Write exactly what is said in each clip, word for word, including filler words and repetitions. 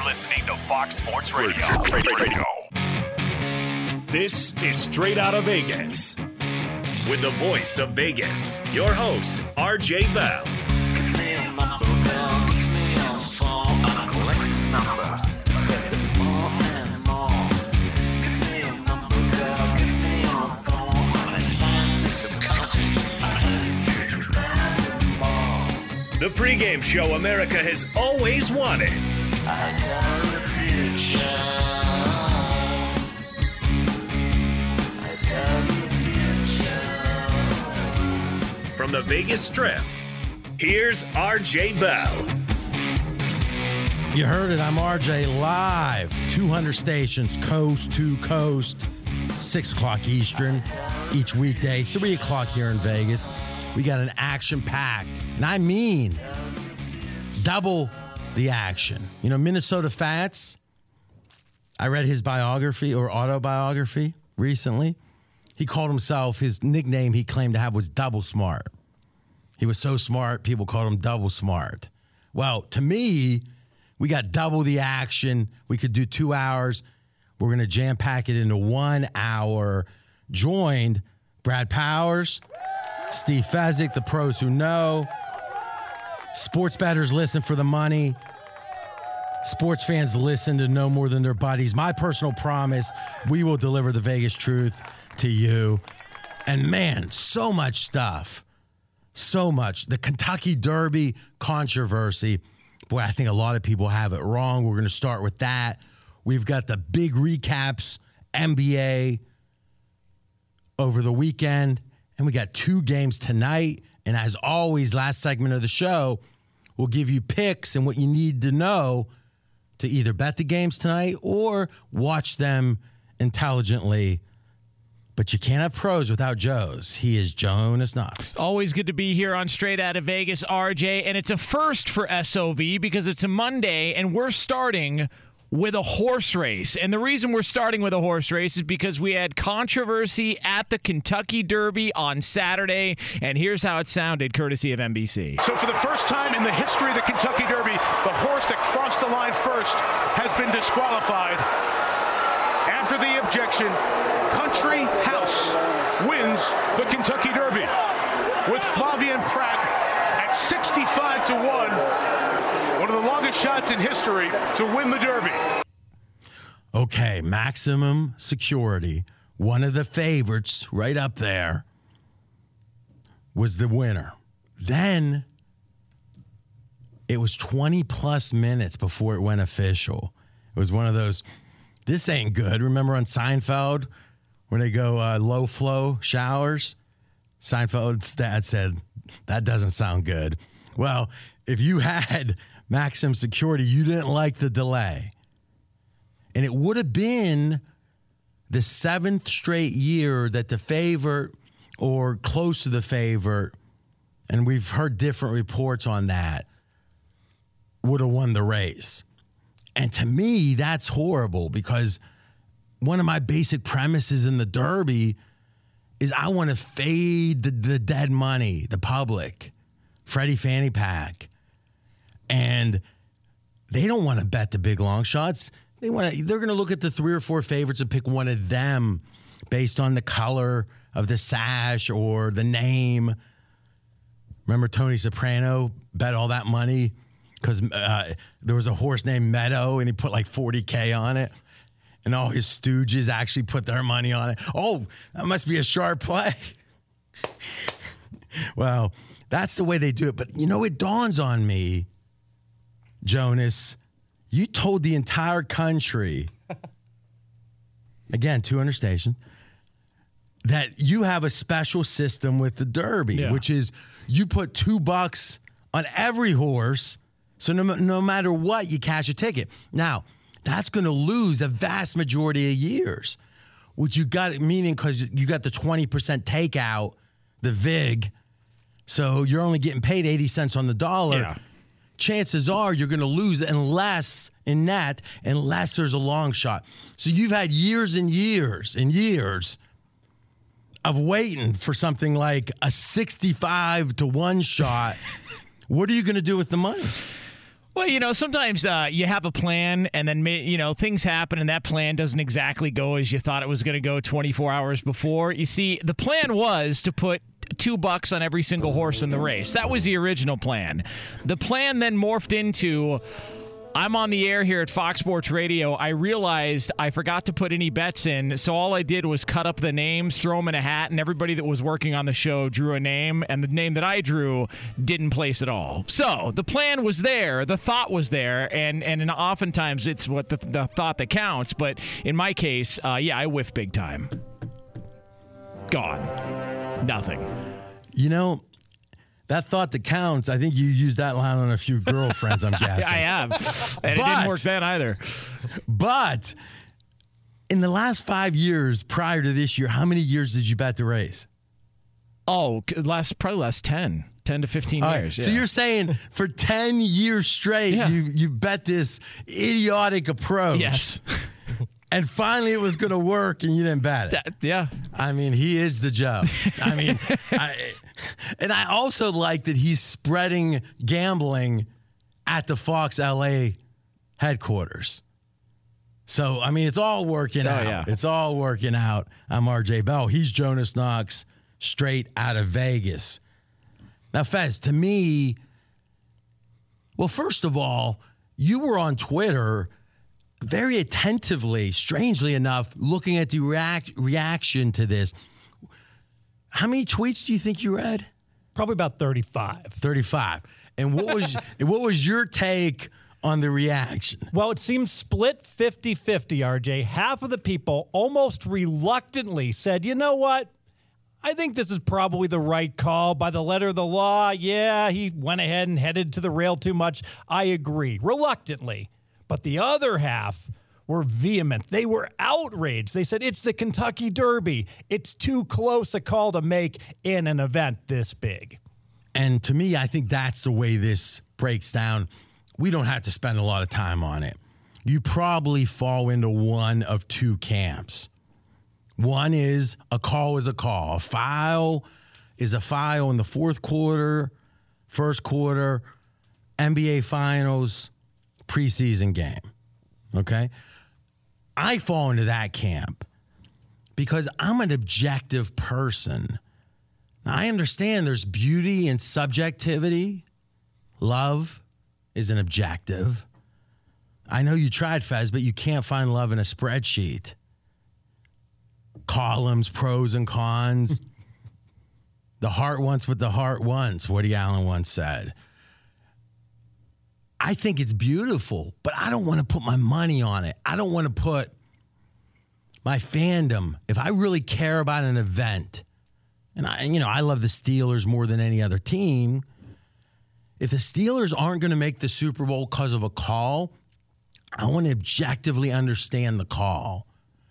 You're listening to Fox Sports Radio. Radio. This is Straight Out of Vegas. With the voice of Vegas, your host, R J Bell. Give me a number, girl. Give me a phone. I collect numbers. More and more. Give me a number, girl. Give me a phone. I'm a scientist of counting. I tell you, future more. The pregame show America has always wanted. I tell the future. I tell the future. From the Vegas Strip, here's R J Bell. You heard it. I'm R J live. two hundred stations, coast to coast. six o'clock Eastern each weekday. three o'clock here in Vegas. We got an action-packed, and I mean double the action. You know, Minnesota Fats, I read his biography or autobiography recently. He called himself, his nickname he claimed to have was Double Smart. He was so smart, people called him Double Smart. Well, to me, we got double the action. We could do two hours. We're going to jam-pack it into one hour. Joined Brad Powers, Steve Fezzik, the pros who know. Sports bettors listen for the money. Sports fans listen to know more than their buddies. My personal promise, we will deliver the Vegas truth to you. And man, so much stuff. So much. The Kentucky Derby controversy. Boy, I think a lot of people have it wrong. We're going to start with that. We've got the big recaps, N B A over the weekend. And we got two games tonight. And as always, last segment of the show, we'll give you picks and what you need to know to either bet the games tonight or watch them intelligently. But you can't have pros without Joes. He is Jonas Knox. Always good to be here on Straight Out of Vegas, R J. And it's a first for S O V because it's a Monday and we're starting with a horse race. And the reason we're starting with a horse race is because we had controversy at the Kentucky Derby on Saturday. And here's how it sounded, courtesy of N B C. So for the first time in the history of the Kentucky Derby, the horse that crossed the line first has been disqualified. After the objection, Country House wins the Kentucky Derby with Flavien Prat at sixty-five to one. One of the longest shots in history to win the Derby. Okay, Maximum Security, one of the favorites right up there, was the winner. Then it was twenty plus minutes before it went official. It was one of those, this ain't good. Remember on Seinfeld when they go uh, low flow showers? Seinfeld's dad said, that doesn't sound good. Well, if you had Maximum Security, you didn't like the delay. And it would have been the seventh straight year that the favorite or close to the favorite, and we've heard different reports on that, would have won the race. And to me, that's horrible because one of my basic premises in the Derby is I want to fade the, the dead money, the public, Freddie Fannie Pack. And they don't want to bet the big long shots. They want to, they're going to look at the three or four favorites and pick one of them based on the color of the sash or the name. Remember Tony Soprano bet all that money because uh, there was a horse named Meadow and he put like forty K on it. And all his stooges actually put their money on it. Oh, that must be a sharp play. Well, that's the way they do it. But, you know, it dawns on me, Jonas, you told the entire country, again, two hundred station, that you have a special system with the Derby, yeah. Which is you put two bucks on every horse, so no, no matter what, you cash a ticket. Now, that's going to lose a vast majority of years, which you got, meaning because you got the twenty percent takeout, the vig, so you're only getting paid eighty cents on the dollar. Yeah. Chances are you're going to lose unless, in net, unless there's a long shot. So you've had years and years and years of waiting for something like a sixty-five to one shot. What are you going to do with the money? Well, you know, sometimes uh, you have a plan and then, may, you know, things happen and that plan doesn't exactly go as you thought it was going to go twenty-four hours before. You see, the plan was to put two bucks on every single horse in the race. That was the original plan. The plan then morphed into, I'm on the air here at Fox Sports Radio. I realized I forgot to put any bets in, so all I did was cut up the names, throw them in a hat, and everybody that was working on the show drew a name, and the name that I drew didn't place at all. So the plan was there, the thought was there, and, and oftentimes it's what the, the thought that counts, but in my case, uh, yeah, I whiffed big time. Gone. Nothing. You know, that thought that counts, I think you used that line on a few girlfriends, I'm guessing. I have. And But- it didn't work then either. But in the last five years prior to this year, how many years did you bet the race? Oh, last probably last ten. ten to fifteen All right, years. So yeah. you're saying for ten years straight, Yeah. you, you bet this idiotic approach. Yes. And finally it was going to work and you didn't bet it. That- yeah. I mean, he is the Joe. I mean, I, and I also like that he's spreading gambling at the Fox L A headquarters. So, I mean, it's all working Oh, out. yeah. It's all working out. I'm R J Bell. He's Jonas Knox, straight out of Vegas. Now, Fez, to me, well, first of all, you were on Twitter very attentively, strangely enough, looking at the react, reaction to this. How many tweets do you think you read? Probably about thirty-five. thirty-five. And what was what was your take on the reaction? Well, it seems split fifty-fifty, R J. Half of the people almost reluctantly said, you know what? I think this is probably the right call by the letter of the law. Yeah, he went ahead and headed to the rail too much. I agree. Reluctantly. But the other half were vehement. They were outraged. They said, it's the Kentucky Derby. It's too close a call to make in an event this big. And to me, I think that's the way this breaks down. We don't have to spend a lot of time on it. You probably fall into one of two camps. One is a call is a call. A foul is a foul in the fourth quarter, first quarter, N B A Finals, preseason game. Okay? I fall into that camp because I'm an objective person. Now, I understand there's beauty in subjectivity. Love is an objective. I know you tried, Fez, but you can't find love in a spreadsheet. Columns, pros and cons. The heart wants what the heart wants, Woody Allen once said. I think it's beautiful, but I don't want to put my money on it. I don't want to put my fandom. If I really care about an event, and I, you know, I love the Steelers more than any other team. If the Steelers aren't going to make the Super Bowl because of a call, I want to objectively understand the call.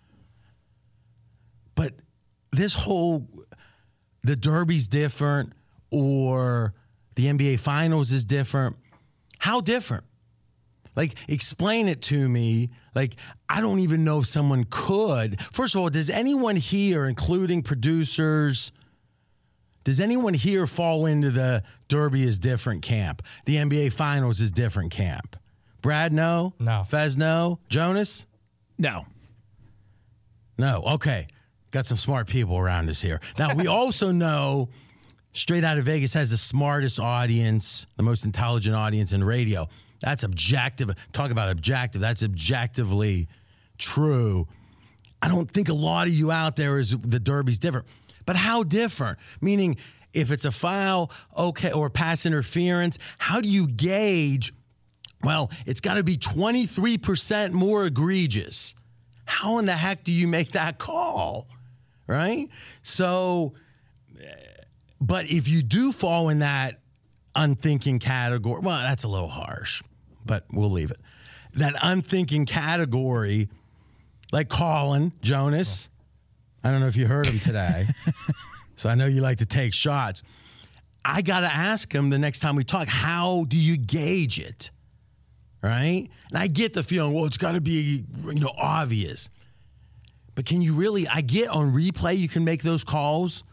But this whole, the Derby's different or the N B A Finals is different. How different? Like, explain it to me. Like, I don't even know if someone could. First of all, does anyone here, including producers, does anyone here fall into the Derby is different camp? The N B A Finals is different camp? Brad, no? No. Fez, no? Jonas? No. No. Okay. Got some smart people around us here. Now, we also know Straight Out of Vegas has the smartest audience, the most intelligent audience in radio. That's objective. Talk about objective. That's objectively true. I don't think a lot of you out there is the Derby's different. But how different? Meaning, if it's a foul, okay, or pass interference, how do you gauge, well, it's got to be twenty-three percent more egregious. How in the heck do you make that call? Right? So, but if you do fall in that unthinking category, well, that's a little harsh, but we'll leave it. That unthinking category, like Colin Jonas, I don't know if you heard him today, so I know you like to take shots. I got to ask him the next time we talk, how do you gauge it? Right? And I get the feeling, well, it's got to be, you know, obvious. But can you really, I get on replay you can make those calls,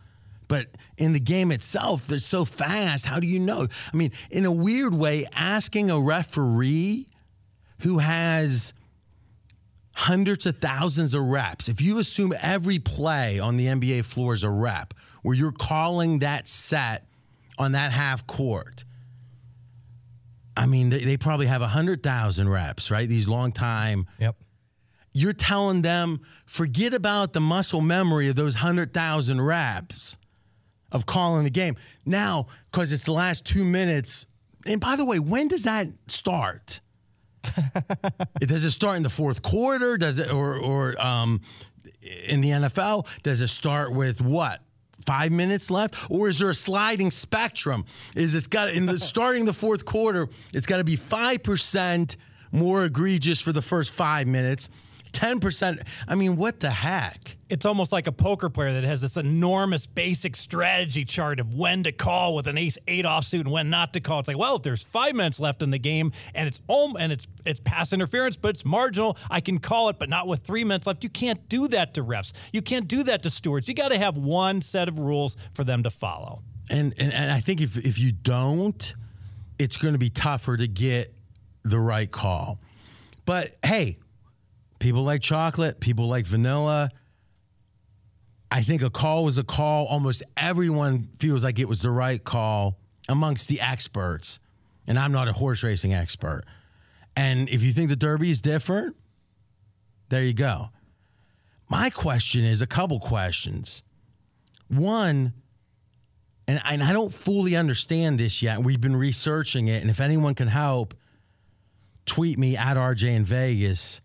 But in the game itself, they're so fast. How do you know? I mean, in a weird way, asking a referee who has hundreds of thousands of reps, if you assume every play on the N B A floor is a rep, where you're calling that set on that half court, I mean, they, they probably have one hundred thousand reps, right? These long time. Yep. You're telling them, forget about the muscle memory of those one hundred thousand reps of calling the game. Now, because it's the last two minutes. And by the way, when does that start? Does it start in the fourth quarter? Does it, or, or um, in the N F L, does it start with what? Five minutes left? Or is there a sliding spectrum? Is it's got in the starting the fourth quarter, it's got to be five percent more egregious for the first five minutes, ten percent. I mean, what the heck? It's almost like a poker player that has this enormous basic strategy chart of when to call with an ace eight offsuit and when not to call. It's like, well, if there's five minutes left in the game and it's om- and it's it's pass interference, but it's marginal, I can call it, but not with three minutes left. You can't do that to refs. You can't do that to stewards. You got to have one set of rules for them to follow. And, and and I think if if you don't, it's going to be tougher to get the right call. But hey, people like chocolate, people like vanilla. I think a call was a call. Almost everyone feels like it was the right call amongst the experts. And I'm not a horse racing expert. And if you think the Derby is different, there you go. My question is a couple questions. One, and, and I don't fully understand this yet. We've been researching it. And if anyone can help, tweet me at R J in Vegas.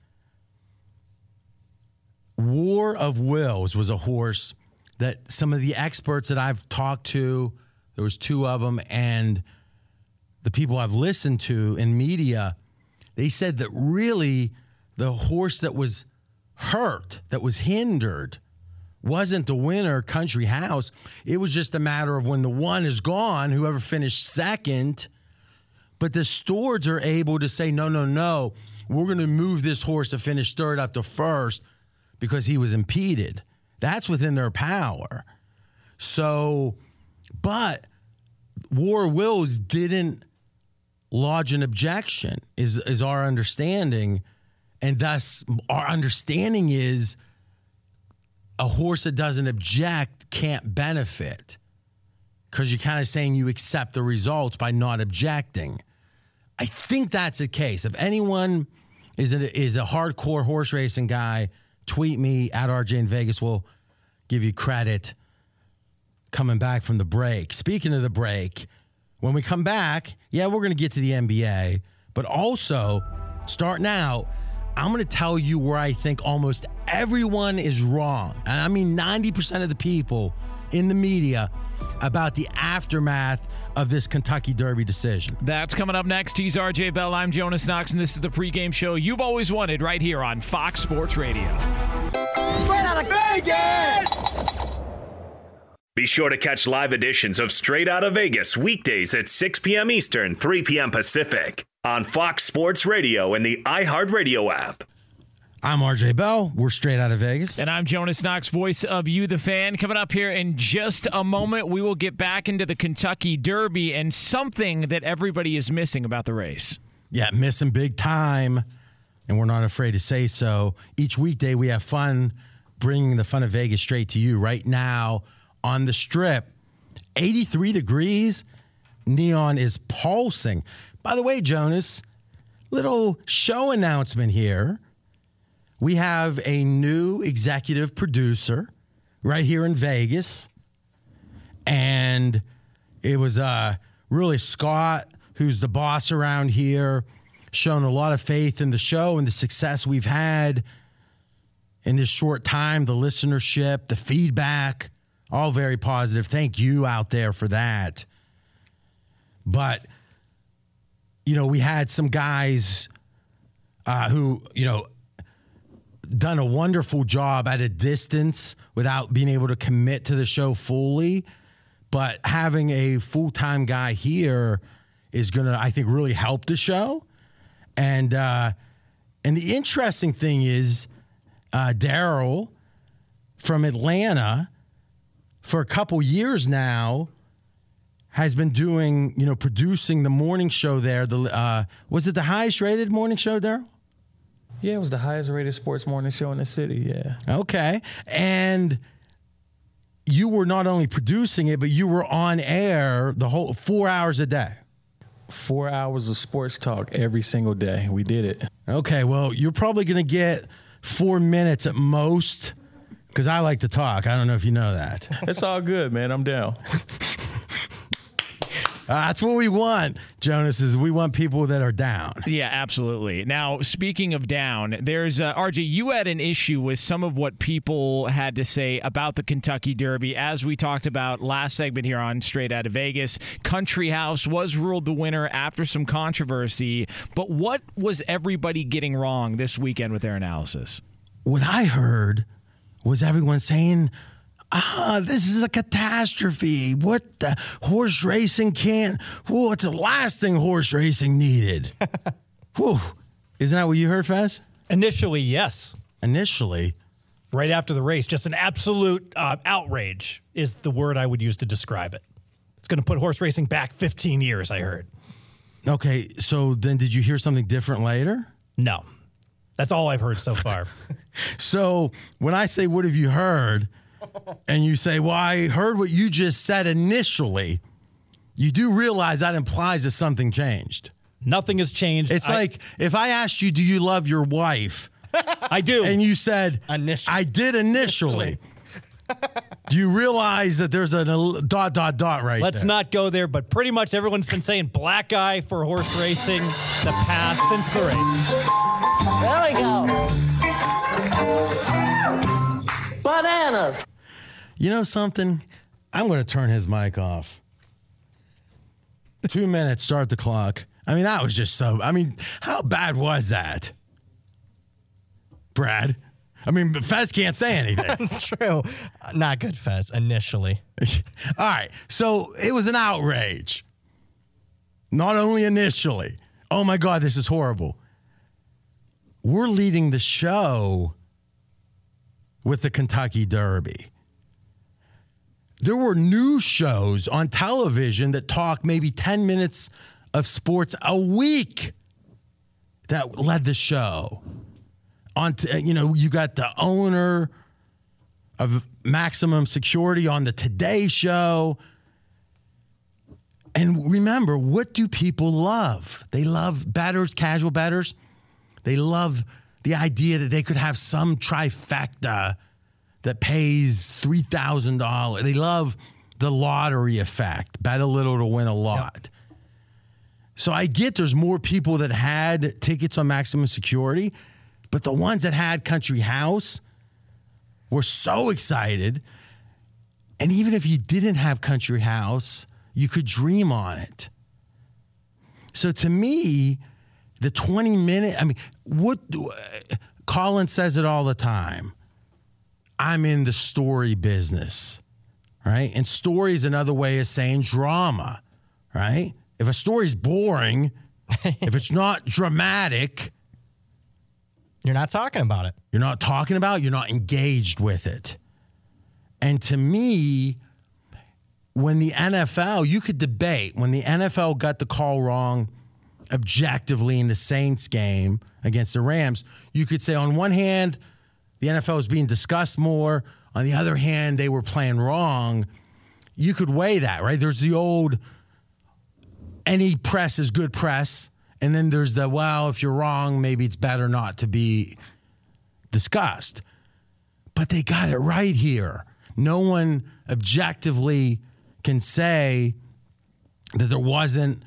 War of Wills was a horse that some of the experts that I've talked to, there was two of them, and the people I've listened to in media, they said that really the horse that was hurt, that was hindered, wasn't the winner, Country House. It was just a matter of when the one is gone, whoever finished second. But the stewards are able to say, no, no, no, we're going to move this horse to finish third up to first because he was impeded. That's within their power. So, but War Wills didn't lodge an objection, is, is our understanding. And thus, our understanding is a horse that doesn't object can't benefit because you're kind of saying you accept the results by not objecting. I think that's the case. If anyone is a, is a hardcore horse racing guy, tweet me at R J in Vegas. We'll give you credit coming back from the break. Speaking of the break, when we come back, yeah, we're going to get to the N B A, but also starting out, I'm going to tell you where I think almost everyone is wrong. And I mean ninety percent of the people in the media about the aftermath of this Kentucky Derby decision. That's coming up next. He's R J Bell. I'm Jonas Knox, and this is the pregame show you've always wanted right here on Fox Sports Radio. Straight out of Vegas! Be sure to catch live editions of Straight Outta Vegas weekdays at six p.m. Eastern, three p.m. Pacific on Fox Sports Radio and the iHeartRadio app. I'm R J Bell. We're Straight Outta Vegas. And I'm Jonas Knox, voice of You, the Fan. Coming up here in just a moment, we will get back into the Kentucky Derby and something that everybody is missing about the race. Yeah, missing big time, and we're not afraid to say so. Each weekday we have fun bringing the fun of Vegas straight to you. Right now on the Strip, eighty-three degrees, neon is pulsing. By the way, Jonas, little show announcement here. We have a new executive producer right here in Vegas. And it was uh, really Scott, who's the boss around here, shown a lot of faith in the show and the success we've had in this short time, the listenership, the feedback, all very positive. Thank you out there for that. But, you know, we had some guys uh, who, you know, done a wonderful job at a distance without being able to commit to the show fully. But having a full-time guy here is going to, I think, really help the show. And uh, and the interesting thing is uh, Daryl from Atlanta for a couple years now, has been doing, you know, producing the morning show there. The uh, was it the highest rated morning show there? Yeah, it was the highest rated sports morning show in the city, yeah. Okay. And you were not only producing it, but you were on air the whole four hours a day. Four hours of sports talk every single day. We did it. Okay, well, you're probably going to get four minutes at most because I like to talk. I don't know if you know that. It's all good, man. I'm down. Uh, that's what we want, Jonas, is we want people that are down. Yeah, absolutely. Now, speaking of down, there's, uh, R J, you had an issue with some of what people had to say about the Kentucky Derby. As we talked about last segment here on Straight Outta Vegas, Country House was ruled the winner after some controversy. But what was everybody getting wrong this weekend with their analysis? What I heard was everyone saying, ah, this is a catastrophe. What the horse racing can't. Whoa, it's the last thing horse racing needed. Whew. Isn't that what you heard, Fez? Initially, yes. Initially. Right after the race, just an absolute uh, outrage is the word I would use to describe it. It's going to put horse racing back fifteen years, I heard. Okay, so then did you hear something different later? No. That's all I've heard so far. So when I say, what have you heard? And you say, well, I heard what you just said initially. You do realize that implies that something changed. Nothing has changed. It's I, like if I asked you, do you love your wife? I do. And you said, Initially. I did initially. Do you realize that there's a dot, dot, dot right Let's there? not go there, but pretty much everyone's been saying black eye for horse racing the past since the race. There we go. Bananas. You know something? I'm going to turn his mic off. Two minutes, start the clock. I mean, that was just so, I mean, how bad was that? Brad? I mean, Fez can't say anything. True. Not good, Fez, initially. All right. So it was an outrage. Not only initially. Oh, my God, this is horrible. We're leading the show with the Kentucky Derby. There were news shows on television that talk maybe ten minutes of sports a week that led the show. On, t- you know, you got the owner of Maximum Security on the Today Show. And remember, what do people love? They love bettors, casual bettors. They love the idea that they could have some trifecta that pays three thousand dollars. They love the lottery effect. Bet a little to win a lot. Yep. So I get there's more people that had tickets on Maximum Security, but the ones that had Country House were so excited. And even if you didn't have Country House, you could dream on it. So to me, the twenty minute, I mean, what Colin says it all the time. I'm in the story business, right? And story is another way of saying drama, right? If a story's boring, if it's not dramatic, You're not talking about it. You're not talking about it, you're not engaged with it. And to me, when the N F L, you could debate, when the N F L got the call wrong objectively in the Saints game against the Rams, you could say on one hand, the N F L was being discussed more. On the other hand, they were playing wrong. You could weigh that, right? There's the old, any press is good press. And then there's the, well, if you're wrong, maybe it's better not to be discussed. But they got it right here. No one objectively can say that there wasn't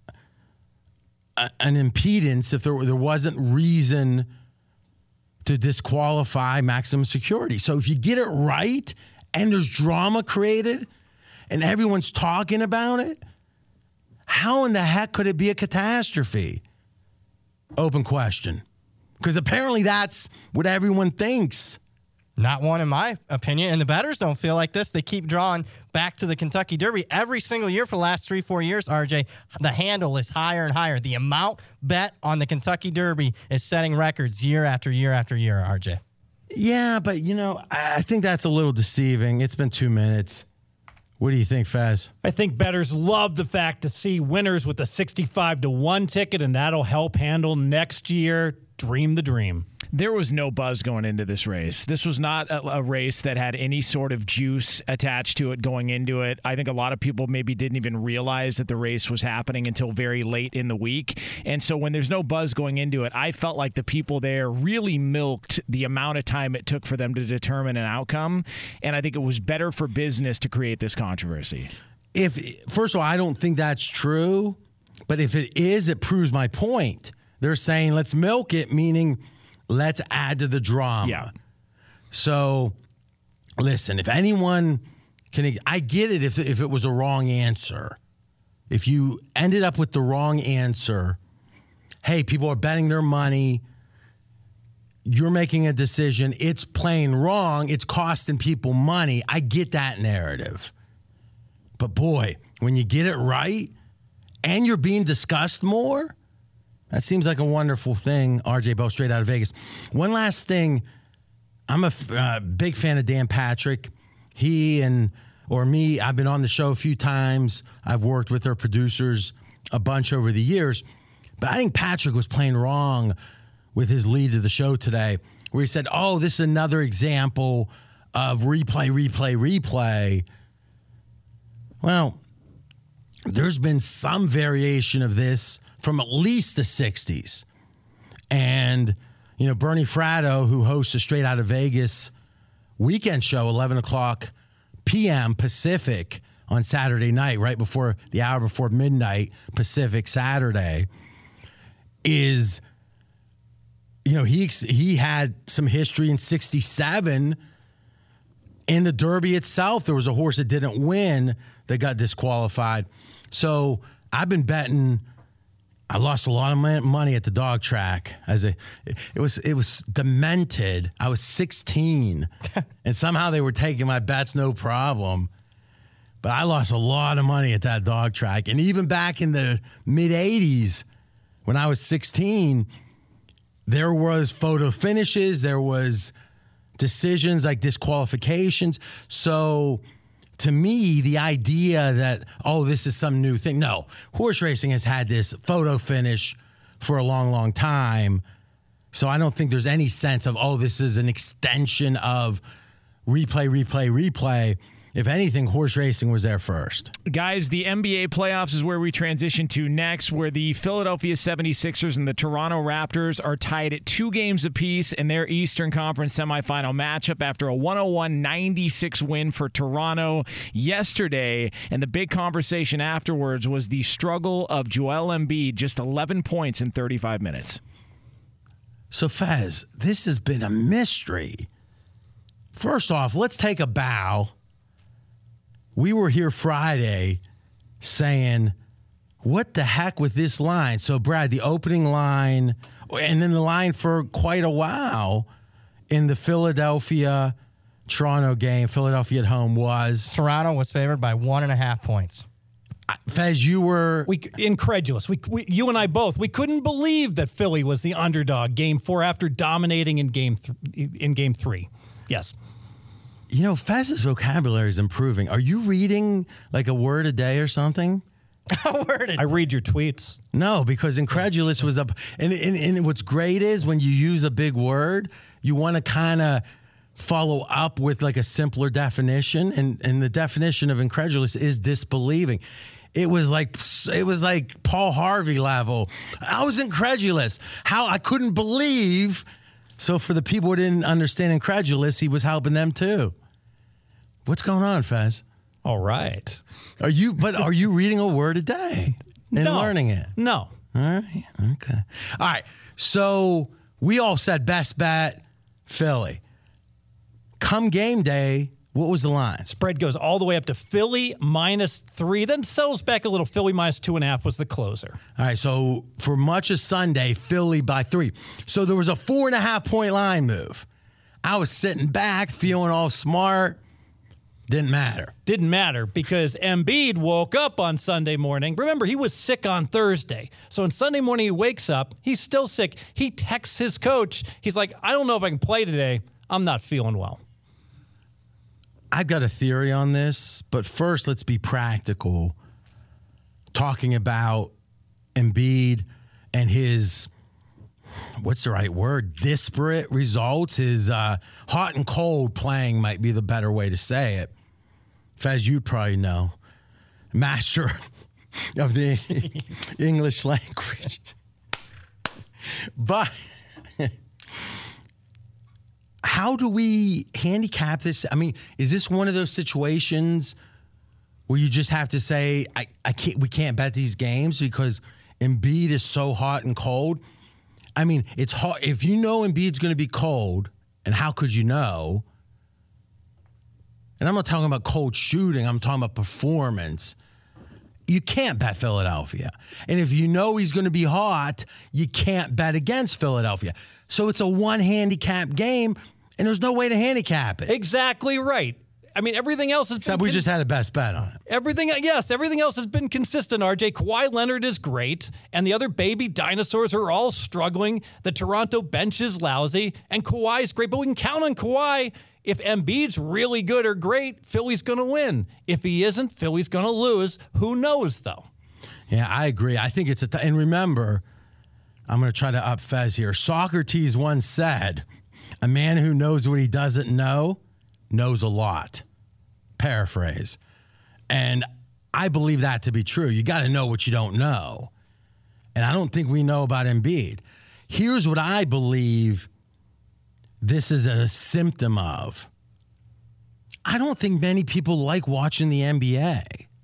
a, an impedance, if there, there wasn't reason to disqualify Maximum Security. So if you get it right and there's drama created and everyone's talking about it, how in the heck could it be a catastrophe? Open question. Because apparently that's what everyone thinks. Not one in my opinion. And the bettors don't feel like this. They keep drawing back to the Kentucky Derby every single year for the last three, four years, R J. The handle is higher and higher. The amount bet on the Kentucky Derby is setting records year after year after year, R J. Yeah, but, you know, I think that's a little deceiving. It's been two minutes. What do you think, Faz? I think bettors love the fact to see winners with a sixty-five to one ticket, and that'll help handle next year. Dream the dream. There was no buzz going into this race. This was not a, a race that had any sort of juice attached to it going into it. I think a lot of people maybe didn't even realize that the race was happening until very late in the week. And so when there's no buzz going into it, I felt like the people there really milked the amount of time it took for them to determine an outcome. And I think it was better for business to create this controversy. If first of all, I don't think that's true. But if it is, it proves my point. They're saying let's milk it, meaning let's add to the drama. Yeah. So, listen, if anyone can, I get it if, if it was a wrong answer. If you ended up with the wrong answer, hey, people are betting their money, you're making a decision, it's plain wrong, it's costing people money. I get that narrative. But boy, when you get it right and you're being discussed more, that seems like a wonderful thing. R J Bo, straight out of Vegas. One last thing. I'm a uh, big fan of Dan Patrick. He and, or me, I've been on the show a few times. I've worked with their producers a bunch over the years. But I think Patrick was playing wrong with his lead to the show today, where he said, oh, this is another example of replay, replay, replay. Well, there's been some variation of this from at least the sixties. And, you know, Bernie Fratto, who hosts a Straight Out of Vegas weekend show, eleven o'clock p.m. Pacific on Saturday night, right before the hour before midnight Pacific Saturday, is, you know, he he had some history in sixty-seven. In the Derby itself, there was a horse that didn't win that got disqualified. So I've been betting. I lost a lot of money at the dog track. As a, it was it was demented. I was sixteen, and somehow they were taking my bets, no problem. But I lost a lot of money at that dog track. And even back in the mid eighties, when I was sixteen, there was photo finishes, there was decisions like disqualifications. So to me, the idea that, oh, this is some new thing. No, horse racing has had this photo finish for a long, long time. So I don't think there's any sense of, oh, this is an extension of replay, replay, replay. If anything, horse racing was there first. Guys, the N B A playoffs is where we transition to next, where the Philadelphia seventy-sixers and the Toronto Raptors are tied at two games apiece in their Eastern Conference semifinal matchup after a one oh one ninety-six win for Toronto yesterday. And the big conversation afterwards was the struggle of Joel Embiid, just eleven points in thirty-five minutes. So, Fez, this has been a mystery. First off, let's take a bow. We were here Friday saying, what the heck with this line? So, Brad, the opening line, and then the line for quite a while in the Philadelphia-Toronto game, Philadelphia at home, was... Toronto was favored by one and a half points. Fez, you were... We incredulous. We, we, you and I both. We couldn't believe that Philly was the underdog game four after dominating in game th- in game three. Yes. You know, Fez's vocabulary is improving. Are you reading like a word a day or something? A word a day? I read your tweets. No, because incredulous was up. And, and, and what's great is when you use a big word, you want to kind of follow up with like a simpler definition. And, and the definition of incredulous is disbelieving. It was like it was like Paul Harvey level. I was incredulous. How I couldn't believe. So for the people who didn't understand incredulous, he was helping them too. What's going on, Fez? All right. Are you? But are you reading a word a day and no. learning it? No. All right. Okay. All right. So we all said best bet Philly. Come game day, what was the line? Spread goes all the way up to Philly minus three, then settles back a little. Philly minus two and a half was the closer. All right, so for much of Sunday, Philly by three. So there was a four and a half point line move. I was sitting back, feeling all smart. Didn't matter. Didn't matter because Embiid woke up on Sunday morning. Remember, he was sick on Thursday. So on Sunday morning, he wakes up. He's still sick. He texts his coach. He's like, I don't know if I can play today. I'm not feeling well. I've got a theory on this, but first let's be practical. Talking about Embiid and his, what's the right word, disparate results, his uh, hot and cold playing might be the better way to say it. Fez, you'd probably know. Master of the English language. But how do we handicap this? I mean, is this one of those situations where you just have to say, I, I can't, we can't bet these games because Embiid is so hot and cold? I mean, it's hard. If you know Embiid's going to be cold, and how could you know? And I'm not talking about cold shooting. I'm talking about performance. You can't bet Philadelphia. And if you know he's going to be hot, you can't bet against Philadelphia. So it's a one handicap game, and there's no way to handicap it. Exactly right. I mean, everything else has Except been we con- just had a best bet on it. Everything, yes, everything else has been consistent, R J. Kawhi Leonard is great, and the other baby dinosaurs are all struggling. The Toronto bench is lousy, and Kawhi's great, but we can count on Kawhi. If Embiid's really good or great, Philly's going to win. If he isn't, Philly's going to lose. Who knows, though? Yeah, I agree. I think it's a t- and remember, I'm going to try to up Fez here. Socrates once said, a man who knows what he doesn't know knows a lot. Paraphrase. And I believe that to be true. You got to know what you don't know. And I don't think we know about Embiid. Here's what I believe this is a symptom of. I don't think many people like watching the N B A.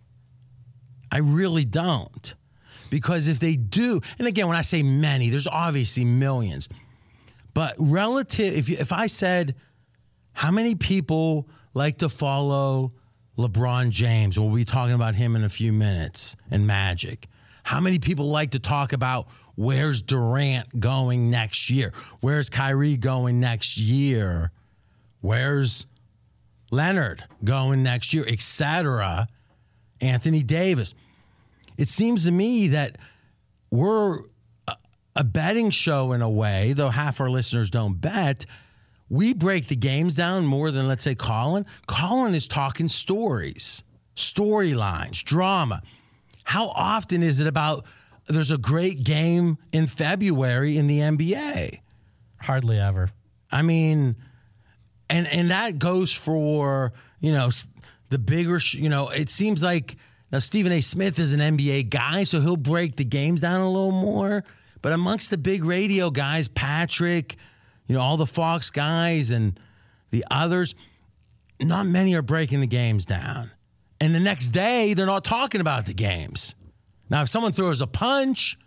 I really don't. Because if they do, and again, when I say many, there's obviously millions. But relative, if you, if I said, how many people like to follow LeBron James? We'll be talking about him in a few minutes and Magic. How many people like to talk about where's Durant going next year? Where's Kyrie going next year? Where's Leonard going next year, et cetera? Anthony Davis. It seems to me that we're a betting show in a way, though half our listeners don't bet. We break the games down more than, let's say, Colin. Colin is talking stories, storylines, drama. How often is it about there's a great game in February in the N B A? Hardly ever. I mean, and and that goes for, you know, the bigger, you know, it seems like now Stephen A. Smith is an N B A guy, so he'll break the games down a little more. But amongst the big radio guys, Patrick, you know, all the Fox guys and the others, not many are breaking the games down. And the next day, they're not talking about the games. Now, if someone throws a punch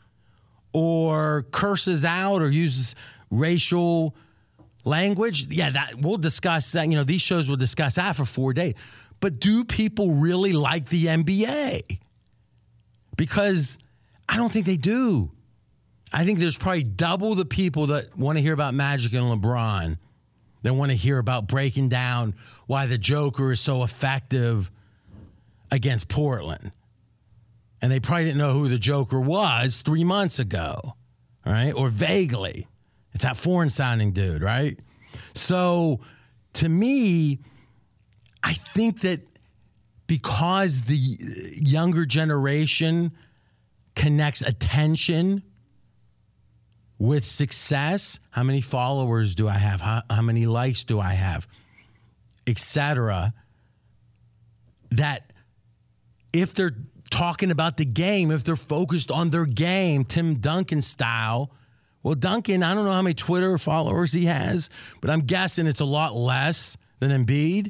or curses out or uses racial language, yeah, that we'll discuss that. You know, these shows will discuss that for four days. But do people really like the N B A? Because I don't think they do. I think there's probably double the people that want to hear about Magic and LeBron that want to hear about breaking down why the Joker is so effective against Portland. And they probably didn't know who the Joker was three months ago, right? Or vaguely. It's that foreign-sounding dude, right? So, to me, I think that because the younger generation connects attention with success, how many followers do I have? How, how many likes do I have? Et cetera. That if they're talking about the game, if they're focused on their game, Tim Duncan style, well, Duncan, I don't know how many Twitter followers he has, but I'm guessing it's a lot less than Embiid.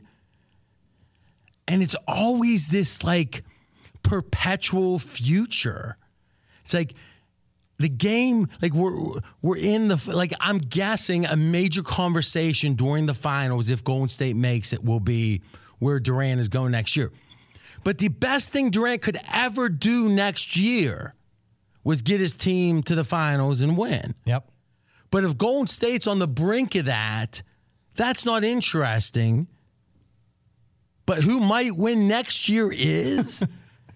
And it's always this like perpetual future. It's like, the game, like we're we're in the, like I'm guessing a major conversation during the finals, if Golden State makes it, will be where Durant is going next year. But the best thing Durant could ever do next year was get his team to the finals and win. Yep. But if Golden State's on the brink of that, that's not interesting. But who might win next year is.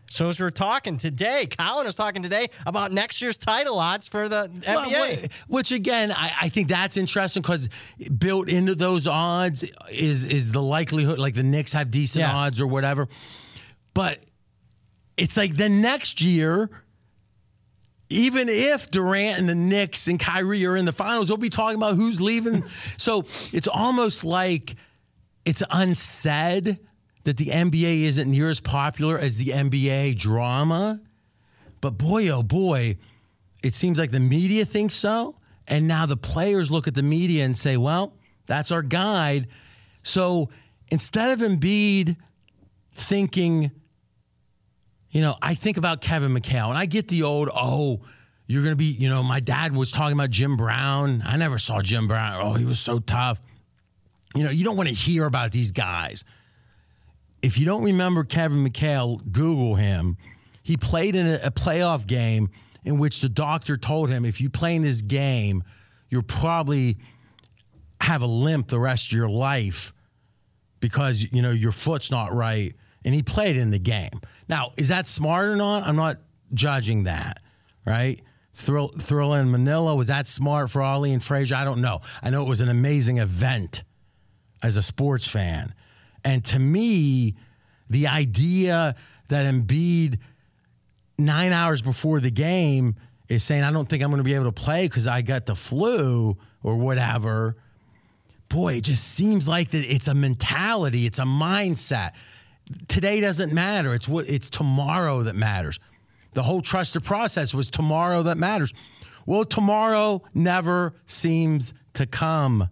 So as we're talking today, Colin is talking today about next year's title odds for the N B A. Well, which again, I, I think that's interesting because built into those odds is is the likelihood, like the Knicks have decent Yes. odds or whatever. But it's like the next year, even if Durant and the Knicks and Kyrie are in the finals, we'll be talking about who's leaving. So it's almost like it's unsaid that the N B A isn't near as popular as the N B A drama. But boy, oh boy, it seems like the media thinks so. And now the players look at the media and say, well, that's our guide. So instead of Embiid thinking, you know, I think about Kevin McHale, and I get the old, oh, you're going to be, you know, my dad was talking about Jim Brown. I never saw Jim Brown. Oh, he was so tough. You know, you don't want to hear about these guys. If you don't remember Kevin McHale, Google him. He played in a, a playoff game in which the doctor told him, if you play in this game, you'll probably have a limp the rest of your life because, you know, your foot's not right. And he played in the game. Now, is that smart or not? I'm not judging that, right? Thrill, Thrill in Manila, was that smart for Ali and Frazier? I don't know. I know it was an amazing event as a sports fan. And to me, the idea that Embiid, nine hours before the game, is saying, I don't think I'm going to be able to play because I got the flu or whatever, boy, it just seems like that it's a mentality, it's a mindset. Today doesn't matter. It's what it's tomorrow that matters. The whole trusted process was tomorrow that matters. Well, tomorrow never seems to come.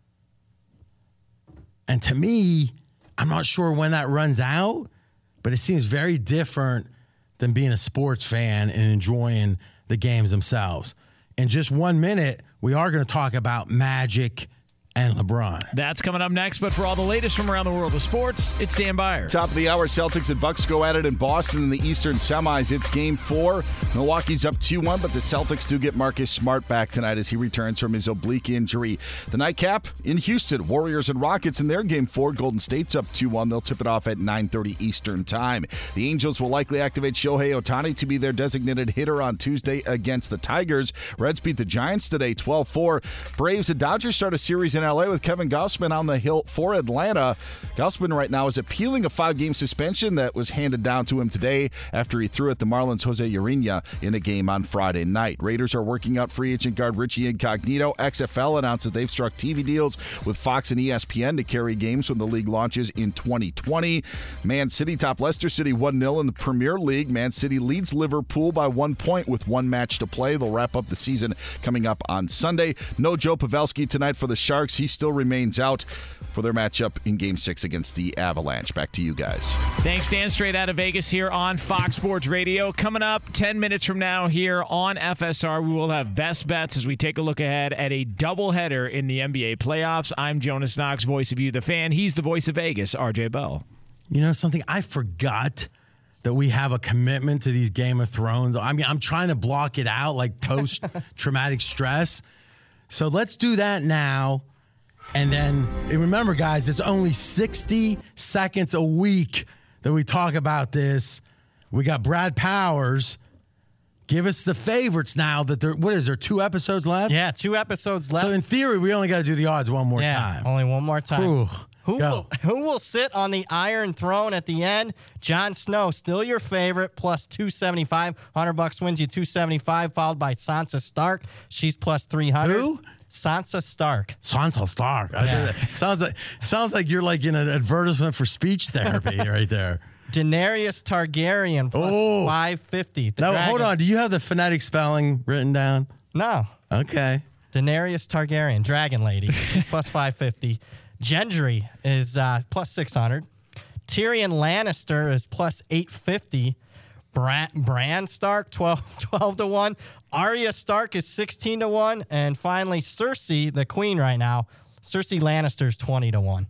And to me, I'm not sure when that runs out, but it seems very different than being a sports fan and enjoying the games themselves. In just one minute, we are going to talk about Magic and LeBron. That's coming up next, but for all the latest from around the world of sports, it's Dan Byer. Top of the hour, Celtics and Bucks go at it in Boston in the Eastern semis. It's game four. Milwaukee's up two one, but the Celtics do get Marcus Smart back tonight as he returns from his oblique injury. The nightcap in Houston, Warriors and Rockets in their game four. Golden State's up two one. They'll tip it off at nine thirty Eastern time. The Angels will likely activate Shohei Ohtani to be their designated hitter on Tuesday against the Tigers. Reds beat the Giants today twelve four. Braves and Dodgers start a series in L A with Kevin Gausman on the hill for Atlanta. Gausman right now is appealing a five-game suspension that was handed down to him today after he threw at the Marlins' Jose Urena in a game on Friday night. Raiders are working out free agent guard Richie Incognito. X F L announced that they've struck T V deals with Fox and E S P N to carry games when the league launches in twenty twenty. Man City top Leicester City one nil in the Premier League. Man City leads Liverpool by one point with one match to play. They'll wrap up the season coming up on Sunday. No Joe Pavelski tonight for the Sharks. He still remains out for their matchup in Game six against the Avalanche. Back to you guys. Thanks, Dan. Straight out of Vegas here on Fox Sports Radio. Coming up ten minutes from now here on F S R, we will have best bets as we take a look ahead at a doubleheader in the N B A playoffs. I'm Jonas Knox, voice of you, the fan. He's the voice of Vegas, R J Bell. You know something? I forgot that we have a commitment to these Game of Thrones. I mean, I'm trying to block it out like post-traumatic stress. So let's do that now. And then, and remember, guys, it's only sixty seconds a week that we talk about this. We got Brad Powers. Give us the favorites now that there, what is there, two episodes left? Yeah, two episodes left. So in theory, we only got to do the odds one more yeah, time. only one more time. Whew. Who Go. will, who will sit on the Iron Throne at the end? Jon Snow, still your favorite, plus two seventy-five. one hundred bucks wins you two seventy-five, followed by Sansa Stark. She's plus three hundred. Who? Sansa Stark. Sansa Stark. Yeah. sounds like sounds like you're like in an advertisement for speech therapy right there. Daenerys Targaryen, plus Oh. five fifty. The Now, dragon. hold on. Do you have the phonetic spelling written down? No. Okay. Daenerys Targaryen, Dragon Lady. She's plus five fifty. Gendry is uh, plus six hundred. Tyrion Lannister is plus eight fifty. Bran, Bran Stark, twelve, twelve to one. Arya Stark is sixteen to one. And finally, Cersei, the queen right now, Cersei Lannister is twenty to one.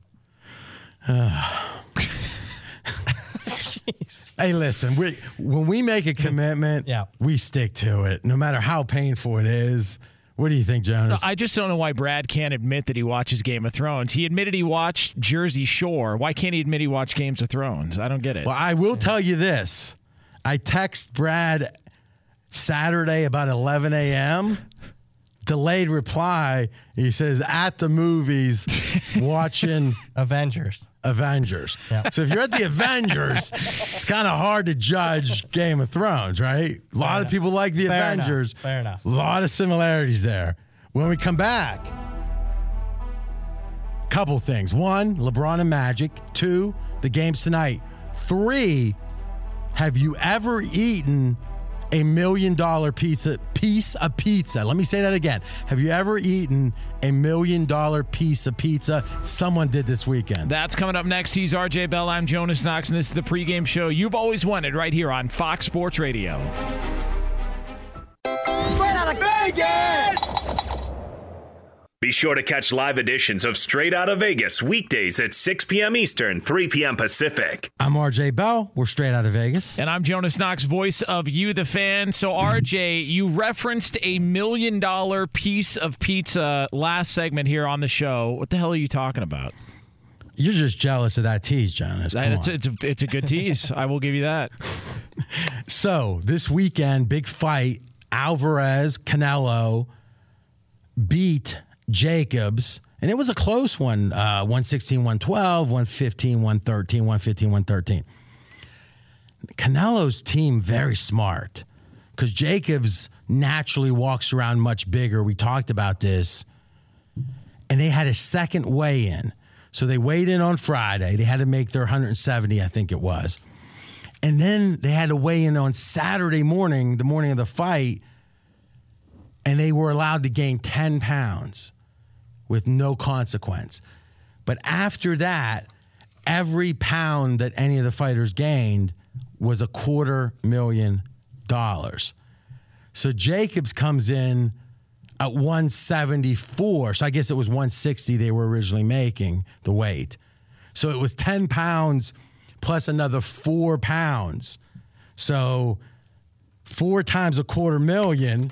Hey, listen, we, when we make a commitment, Yeah. we stick to it, no matter how painful it is. What do you think, Jonas? I just don't know why Brad can't admit that he watches Game of Thrones. He admitted he watched Jersey Shore. Why can't he admit he watched Games of Thrones? I don't get it. Well, I will tell you this. I text Brad Saturday about eleven a.m. Delayed reply. He says, at the movies watching Avengers. Avengers. Yeah. So if you're at the Avengers, it's kind of hard to judge Game of Thrones, right? A lot Fair of enough. people like the Fair Avengers. enough. Fair enough. A lot of similarities there. When we come back, couple things. One, LeBron and Magic. Two, the games tonight. Three, have you ever eaten a million dollar pizza piece of pizza? Let me say that again. Have you ever eaten a million dollar piece of pizza? Someone did this weekend. That's coming up next. He's R J Bell. I'm Jonas Knox, and this is the pregame show you've always wanted right here on Fox Sports Radio. Straight out of Vegas! Be sure to catch live editions of Straight Outta Vegas weekdays at six p.m. Eastern, three p.m. Pacific. I'm R J Bell. We're Straight Outta Vegas. And I'm Jonas Knox, voice of You, the Fan. So, R J, you referenced a million dollar piece of pizza last segment here on the show. What the hell are you talking about? You're just jealous of that tease, Jonas. Come It's, on. it's, a, it's a good tease. I will give you that. So this weekend, big fight. Alvarez, Canelo beat Jacobs, and it was a close one. Uh, one sixteen, one twelve, one fifteen, one thirteen, one fifteen, one thirteen. Canelo's team very smart because Jacobs naturally walks around much bigger. We talked about this. And they had a second weigh-in. So they weighed in on Friday. They had to make their one seventy, I think it was. And then they had to weigh in on Saturday morning, the morning of the fight, and they were allowed to gain ten pounds with no consequence. But after that, every pound that any of the fighters gained was a quarter million dollars. So Jacobs comes in at one seventy-four. So I guess it was one sixty they were originally making, the weight. So it was ten pounds plus another four pounds. So four times a quarter million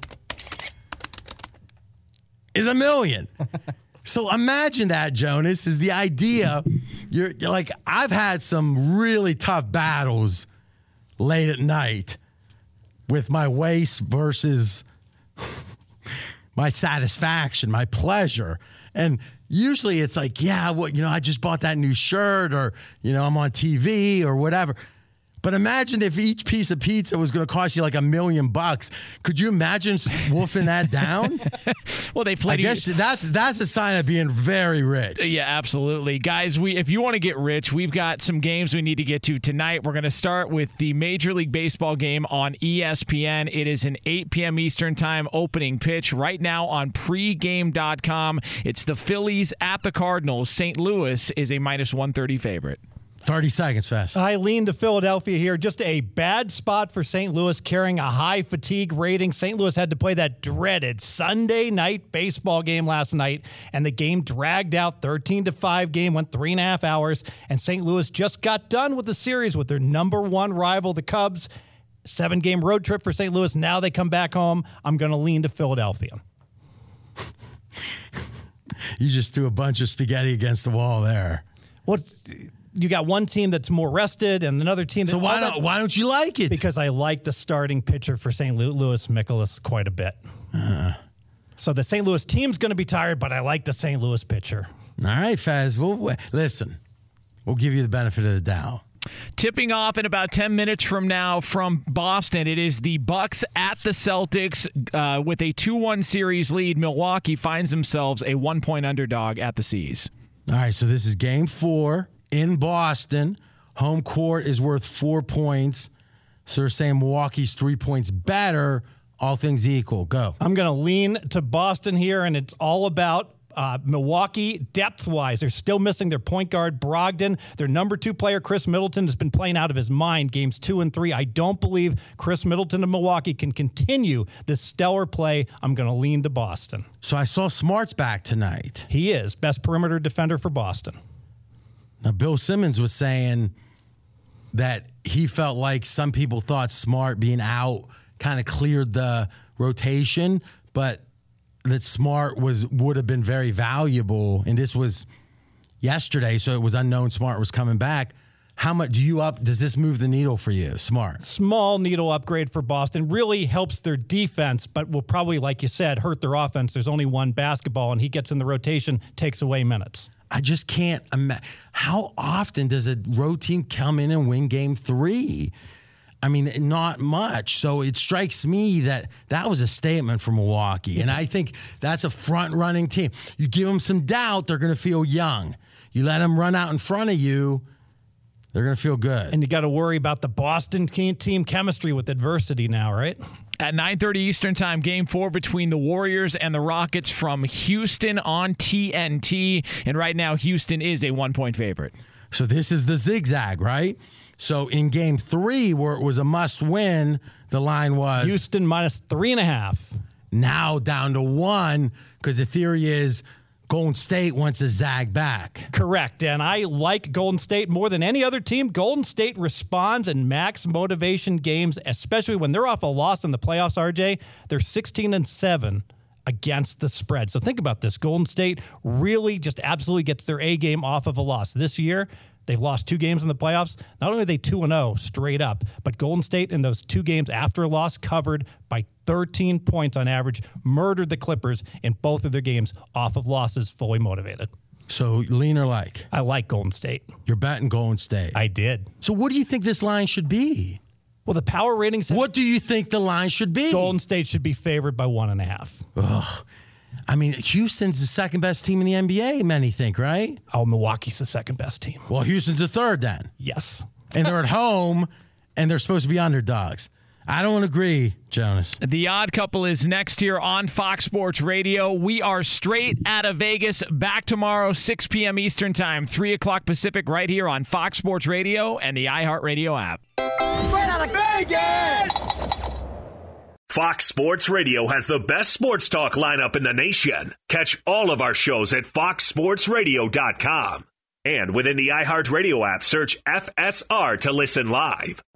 is a million. So imagine that, Jonas, is the idea. You're, you're like, I've had some really tough battles late at night with my waist versus my satisfaction, my pleasure. And usually it's like, yeah, well, you know, I just bought that new shirt, or, you know, I'm on T V or whatever. But imagine if each piece of pizza was going to cost you like a million bucks. Could you imagine wolfing that down? Well, they played. I guess that's that's a sign of being very rich. Yeah, absolutely. Guys, we if you want to get rich, we've got some games we need to get to tonight. We're going to start with the Major League Baseball game on E S P N. It is an eight p.m. Eastern time opening pitch right now on pregame dot com. It's the Phillies at the Cardinals. Saint Louis is a minus one thirty favorite. thirty seconds, fast. I lean to Philadelphia here. Just a bad spot for Saint Louis, carrying a high fatigue rating. Saint Louis had to play that dreaded Sunday night baseball game last night, and the game dragged out thirteen to five. Game went three and a half hours, and Saint Louis just got done with the series with their number one rival, the Cubs. Seven-game road trip for Saint Louis. Now they come back home. I'm going to lean to Philadelphia. You just threw a bunch of spaghetti against the wall there. What's... You got one team that's more rested and another team. That, so why that, don't why don't you like it? Because I like the starting pitcher for Saint Louis, Mikolas, quite a bit. Uh, so the Saint Louis team's going to be tired, but I like the Saint Louis pitcher. All right, Faz. Well, listen, we'll give you the benefit of the doubt. Tipping off in about ten minutes from now from Boston, it is the Bucks at the Celtics uh, with a two one series lead. Milwaukee finds themselves a one-point underdog at the C's. All right, so this is game four. In Boston, home court is worth four points. So they're saying Milwaukee's three points better, all things equal. Go. I'm going to lean to Boston here, and it's all about uh, Milwaukee depth-wise. They're still missing their point guard, Brogdon. Their number two player, Chris Middleton, has been playing out of his mind games two and three. I don't believe Chris Middleton of Milwaukee can continue this stellar play. I'm going to lean to Boston. So I saw Smart's back tonight. He is best perimeter defender for Boston. Now, Bill Simmons was saying that he felt like some people thought Smart being out kind of cleared the rotation, but that Smart was would have been very valuable. And this was yesterday, so it was unknown Smart was coming back. How much do you up? Does this move the needle for you? Smart. Small needle upgrade for Boston. Really helps their defense, but will probably, like you said, hurt their offense. There's only one basketball, and he gets in the rotation, takes away minutes. I just can't imagine. How often does a road team come in and win game three? I mean, not much. So it strikes me that that was a statement for Milwaukee. And I think that's a front-running team. You give them some doubt, they're going to feel young. You let them run out in front of you, they're going to feel good. And you got to worry about the Boston team chemistry with adversity now, right? At nine thirty Eastern Time, Game four between the Warriors and the Rockets from Houston on T N T. And right now, Houston is a one-point favorite. So this is the zigzag, right? So in Game three, where it was a must-win, the line was... Houston minus three and a half. Now down to one, because the theory is... Golden State wants to zag back. Correct. And I like Golden State more than any other team. Golden State responds in max motivation games, especially when they're off a loss in the playoffs, R J. They're sixteen and seven against the spread. So think about this. Golden State really just absolutely gets their A game off of a loss. This year, they've lost two games in the playoffs. Not only are they two and oh straight up, but Golden State in those two games after a loss covered by thirteen points on average, murdered the Clippers in both of their games off of losses, fully motivated. So lean or like? I like Golden State. You're betting Golden State. I did. So what do you think this line should be? Well, the power ratings... What do you think the line should be? Golden State should be favored by one and a half. Ugh. I mean, Houston's the second best team in the N B A, many think, right? Oh, Milwaukee's the second best team. Well, Houston's the third then. Yes. And they're at home, and they're supposed to be underdogs. I don't agree, Jonas. The Odd Couple is next here on Fox Sports Radio. We are straight out of Vegas. Back tomorrow, six p.m. Eastern Time, three o'clock Pacific, right here on Fox Sports Radio and the iHeartRadio app. Straight out of Vegas! Fox Sports Radio has the best sports talk lineup in the nation. Catch all of our shows at fox sports radio dot com. And within the iHeartRadio app, search F S R to listen live.